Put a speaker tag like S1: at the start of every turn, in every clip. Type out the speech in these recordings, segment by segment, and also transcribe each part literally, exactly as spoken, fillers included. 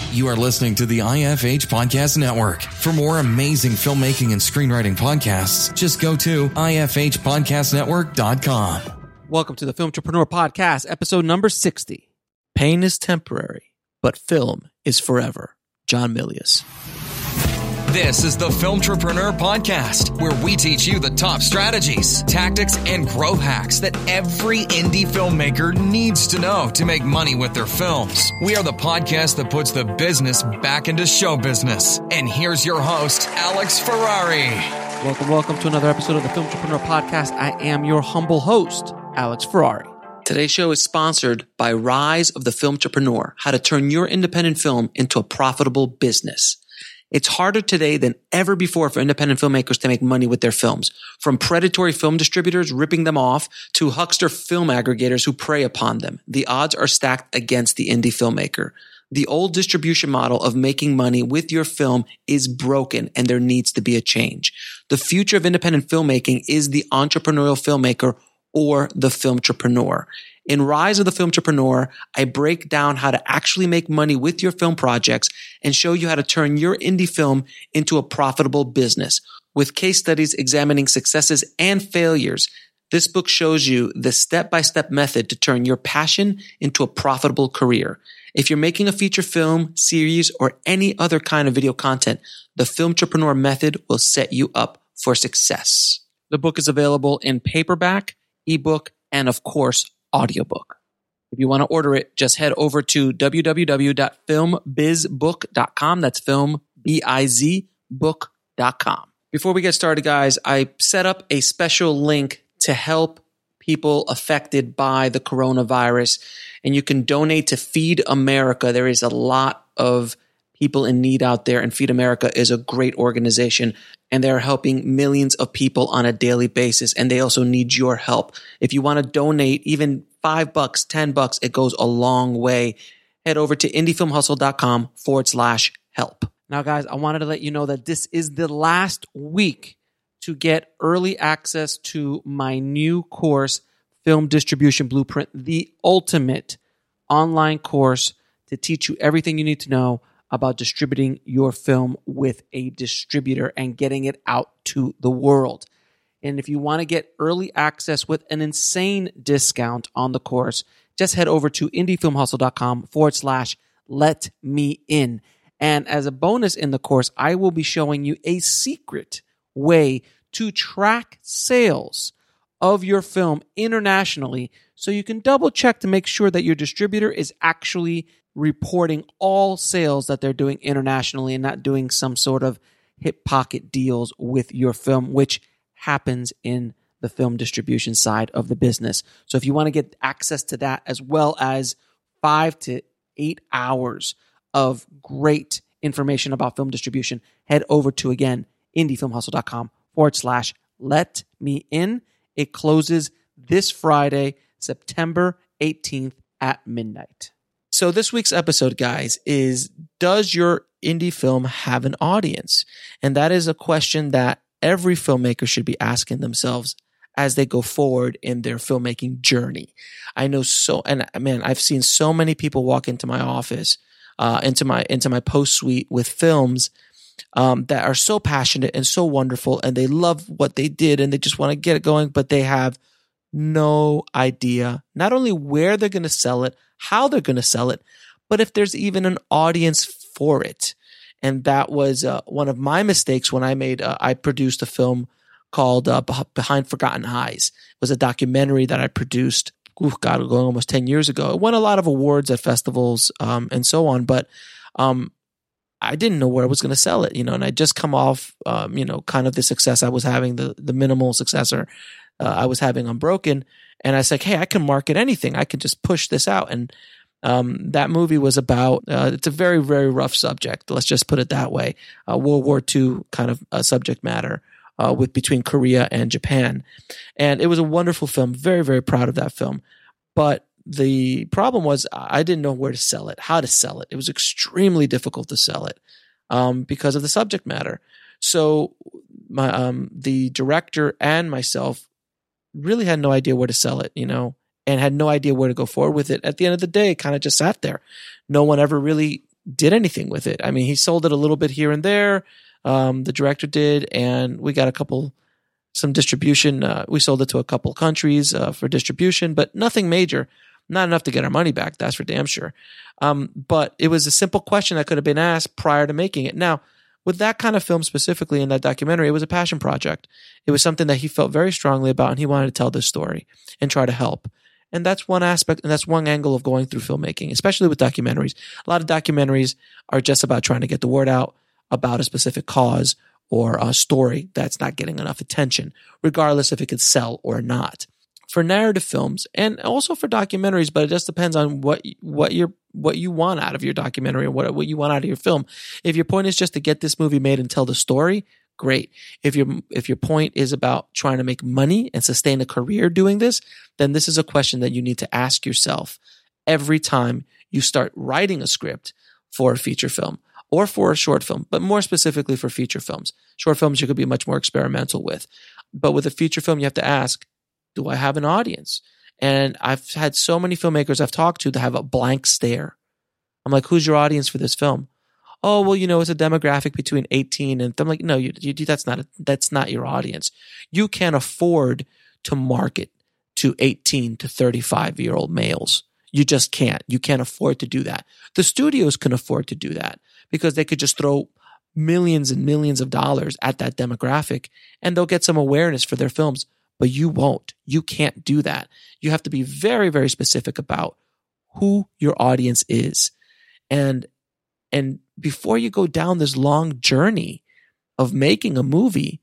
S1: You are listening to the I F H Podcast Network. For more amazing filmmaking and screenwriting podcasts, just go to I F H podcast network dot com.
S2: Welcome to the Film Entrepreneur Podcast, episode number sixty. Pain is temporary, but film is forever. John Milius.
S1: This is the Film Entrepreneur Podcast, where we teach you the top strategies, tactics, and growth hacks that every indie filmmaker needs to know to make money with their films. We are the podcast that puts the business back into show business. And here's your host, Alex Ferrari.
S2: Welcome, welcome to another episode of the Film Entrepreneur Podcast. I am your humble host, Alex Ferrari. Today's show is sponsored by Rise of the Film Entrepreneur, how to turn your independent film into a profitable business. It's harder today than ever before for independent filmmakers to make money with their films. From predatory film distributors ripping them off to huckster film aggregators who prey upon them, the odds are stacked against the indie filmmaker. The old distribution model of making money with your film is broken, and there needs to be a change. The future of independent filmmaking is the entrepreneurial filmmaker or the film entrepreneur. In Rise of the Film Entrepreneur, I break down how to actually make money with your film projects and show you how to turn your indie film into a profitable business. With case studies examining successes and failures, this book shows you the step-by-step method to turn your passion into a profitable career. If you're making a feature film, series, or any other kind of video content, the Film Entrepreneur method will set you up for success. The book is available in paperback, ebook, and of course, audiobook. If you want to order it, just head over to w w w dot film biz book dot com. That's film, B I Z, book dot com. Before we get started, guys, I set up a special link to help people affected by the coronavirus, and you can donate to Feed America. There is a lot of people in need out there, and Feed America is a great organization, and they're helping millions of people on a daily basis, and they also need your help. If you want to donate even five bucks, ten bucks, it goes a long way. Head over to indiefilmhustle.com forward slash help. Now, guys, I wanted to let you know that this is the last week to get early access to my new course, Film Distribution Blueprint, the ultimate online course to teach you everything you need to know about distributing your film with a distributor and getting it out to the world. And if you want to get early access with an insane discount on the course, just head over to indiefilmhustle.com forward slash let me in. And as a bonus in the course, I will be showing you a secret way to track sales of your film internationally so you can double check to make sure that your distributor is actually reporting all sales that they're doing internationally and not doing some sort of hip pocket deals with your film, which happens in the film distribution side of the business. So if you want to get access to that, as well as five to eight hours of great information about film distribution, head over to, again, indiefilmhustle.com forward slash let me in. It closes this Friday, September eighteenth at midnight. So this week's episode, guys, is does your indie film have an audience? And that is a question that every filmmaker should be asking themselves as they go forward in their filmmaking journey. I know so, and man, I've seen so many people walk into my office, uh, into my into my post suite with films um, that are so passionate and so wonderful, and they love what they did, and they just want to get it going, but they have no idea not only where they're going to sell it, how they're going to sell it, but if there's even an audience for it. And that was uh, one of my mistakes when I made, uh, I produced a film called uh, Behind Forgotten Eyes. It was a documentary that I produced, ooh, God, going almost ten years ago. It won a lot of awards at festivals um, and so on, but um, I didn't know where I was going to sell it, you know, and I just come off, um, you know, kind of the success I was having, the, the minimal successor uh, I was having on Broken. And I was like, hey, I can market anything. I can just push this out. And um, that movie was about, uh, it's a very, very rough subject. Let's just put it that way. Uh, World War Two kind of uh, subject matter uh, with between Korea and Japan. And it was a wonderful film. Very, very proud of that film. But the problem was I didn't know where to sell it, how to sell it. It was extremely difficult to sell it um, because of the subject matter. So my um, the director and myself really had no idea where to sell it, you know, and had no idea where to go forward with it. At the end of the day, it kind of just sat there. No one ever really did anything with it. I mean, he sold it a little bit here and there. Um, the director did, and we got a couple, some distribution. Uh, we sold it to a couple countries uh, for distribution, but nothing major. Not enough to get our money back. That's for damn sure. Um, but it was a simple question that could have been asked prior to making it. Now, with that kind of film specifically in that documentary, it was a passion project. It was something that he felt very strongly about, and he wanted to tell this story and try to help. And that's one aspect, and that's one angle of going through filmmaking, especially with documentaries. A lot of documentaries are just about trying to get the word out about a specific cause or a story that's not getting enough attention, regardless if it could sell or not. For narrative films and also for documentaries, but it just depends on what what you're what you want out of your documentary or what what you want out of your film. If your point is just to get this movie made and tell the story, great. If your if your point is about trying to make money and sustain a career doing this, then this is a question that you need to ask yourself every time you start writing a script for a feature film or for a short film, but more specifically for feature films. Short films you could be much more experimental with. But with a feature film, you have to ask, do I have an audience? And I've had so many filmmakers I've talked to that have a blank stare. I'm like, who's your audience for this film? Oh, well, you know, it's a demographic between eighteen and I'm like, no, you, you that's not a, that's not your audience. You can't afford to market to eighteen to thirty-five year old males. You just can't. You can't afford to do that. The studios can afford to do that because they could just throw millions and millions of dollars at that demographic and they'll get some awareness for their films. But you won't. You can't do that. You have to be very, very specific about who your audience is. And, and before you go down this long journey of making a movie,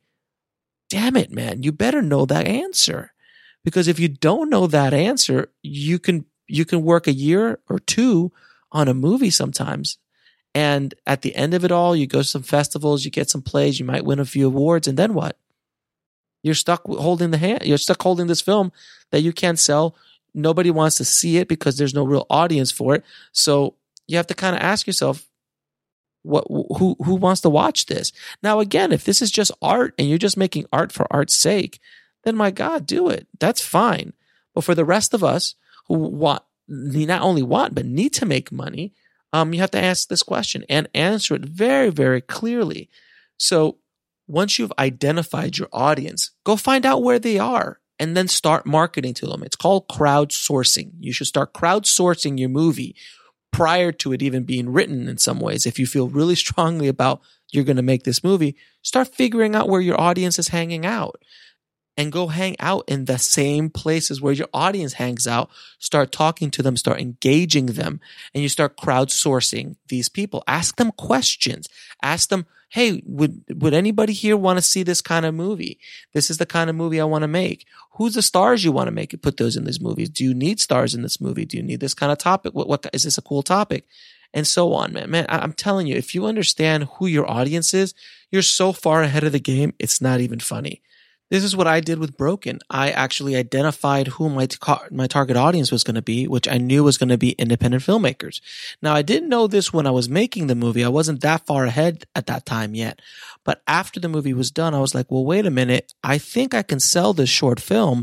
S2: damn it, man, you better know that answer. Because if you don't know that answer, you can, you can work a year or two on a movie sometimes. And at the end of it all, you go to some festivals, you get some plays, you might win a few awards, and then what? You're stuck holding the hand. You're stuck holding this film that you can't sell. Nobody wants to see it because there's no real audience for it. So you have to kind of ask yourself, what, who, who wants to watch this? Now, again, if this is just art and you're just making art for art's sake, then my God, do it. That's fine. But for the rest of us who want, not only want, but need to make money, um, you have to ask this question and answer it very, very clearly. So once you've identified your audience, go find out where they are and then start marketing to them. It's called crowdsourcing. You should start crowdsourcing your movie prior to it even being written in some ways. If you feel really strongly about you're going to make this movie, start figuring out where your audience is hanging out and go hang out in the same places where your audience hangs out. Start talking to them, start engaging them, and you start crowdsourcing these people. Ask them questions. Ask them, hey, would would anybody here want to see this kind of movie? This is the kind of movie I want to make. Who's the stars you want to make? Put those in these movies. Do you need stars in this movie? Do you need this kind of topic? What, what is this a cool topic? And so on, man. Man, I'm telling you, if you understand who your audience is, you're so far ahead of the game, it's not even funny. This is what I did with Broken. I actually identified who my tar- my target audience was going to be, which I knew was going to be independent filmmakers. Now, I didn't know this when I was making the movie. I wasn't that far ahead at that time yet. But after the movie was done, I was like, well, wait a minute. I think I can sell this short film.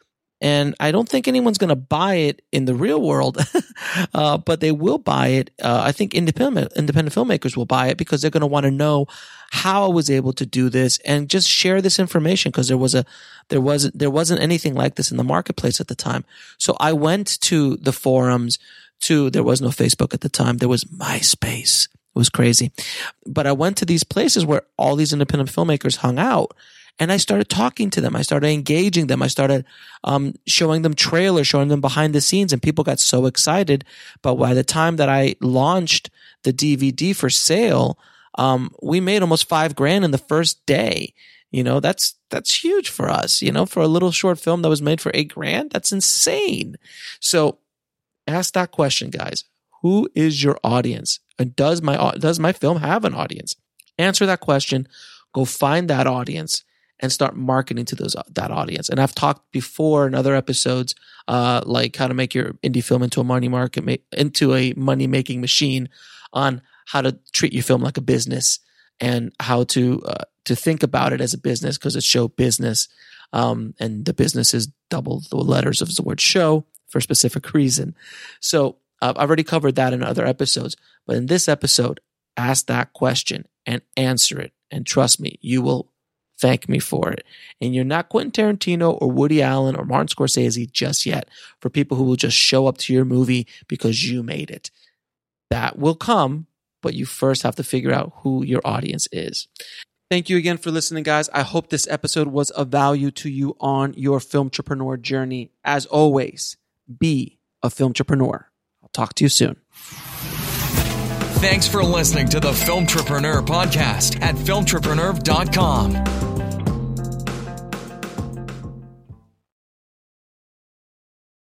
S2: And I don't think anyone's going to buy it in the real world, uh, but they will buy it. Uh, I think independent independent filmmakers will buy it because they're going to want to know how I was able to do this and just share this information because there was a there wasn't there wasn't anything like this in the marketplace at the time. So I went to the forums. To there was no Facebook at the time. There was MySpace. It was crazy, but I went to these places where all these independent filmmakers hung out. And I started talking to them. I started engaging them. I started um, showing them trailers, showing them behind the scenes, and people got so excited. But by the time that I launched the D V D for sale, um, we made almost five grand in the first day. You know, that's that's huge for us. You know, for a little short film that was made for eight grand, that's insane. So, ask that question, guys. Who is your audience? And does my does my film have an audience? Answer that question. Go find that audience and start marketing to those that audience. And I've talked before in other episodes, uh, like how to make your indie film into a money market, into a money making machine, on how to treat your film like a business and how to uh, to think about it as a business because it's show business, um, and the business is double the letters of the word show for a specific reason. So Uh, I've already covered that in other episodes. But in this episode, ask that question and answer it. And trust me, you will thank me for it. And you're not Quentin Tarantino or Woody Allen or Martin Scorsese just yet for people who will just show up to your movie because you made it. That will come, but you first have to figure out who your audience is. Thank you again for listening, guys. I hope this episode was of value to you on your filmtrepreneur journey. As always, be a filmtrepreneur. I'll talk to you soon.
S1: Thanks for listening to the Filmtrepreneur podcast at filmtrepreneur dot com.